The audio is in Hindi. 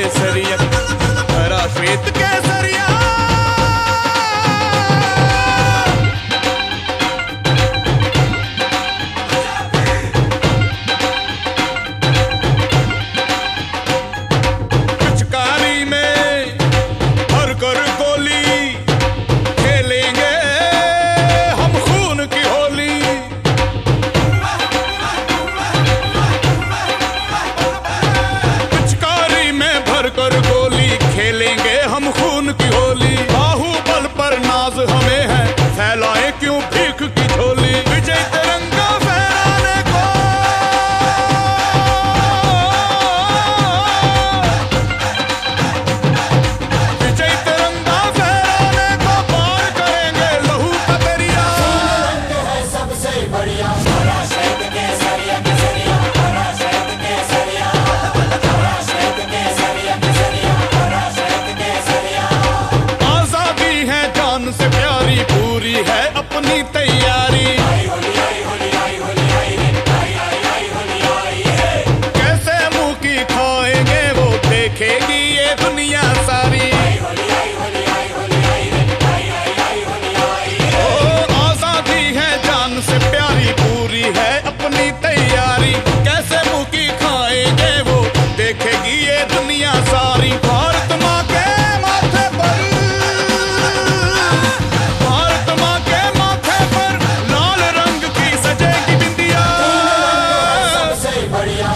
केसरिया, हरा श्वेत केसरिया। पिचकारी में भर कर गोली खेलेंगे हम खून की होली। पिचकारी में भर कर गोली खेलेंगे हम खून की होली। बाहुबल पर नाज हमें है, फैलाए क्यों भीख की झोली। विजय तिरंगा फहराने को, विजय तिरंगा फहराने को पार करेंगे लहू का दरिया। रंग है सबसे बढ़िया, हरा श्वेत केसरिया केसरिया, हरा श्वेत केसरिया, हरा श्वेत केसरिया केसरिया, हरा श्वेत केसरिया। आजादी है जान से प्यारी, पूरी है अपनी तैयारी। आई होली आई होली आई होली आई रे, आई आई आई होली आई है। कैसे मुंह की खाएंगे वो देखेगी ये दुनिया सारी। आई होली आई होली आई होली आई रे, आई आई आई होली आई है। ओ आजादी है जान से प्यारी, पूरी है अपनी तैयारी। कैसे मुंह की खाएंगे वो देखेगी ये दुनिया सारी। भारत माँ के माथे पर, भारत माँ के माथे पर लाल रंग की सजेगी बिंदिया। सबसे बढ़िया,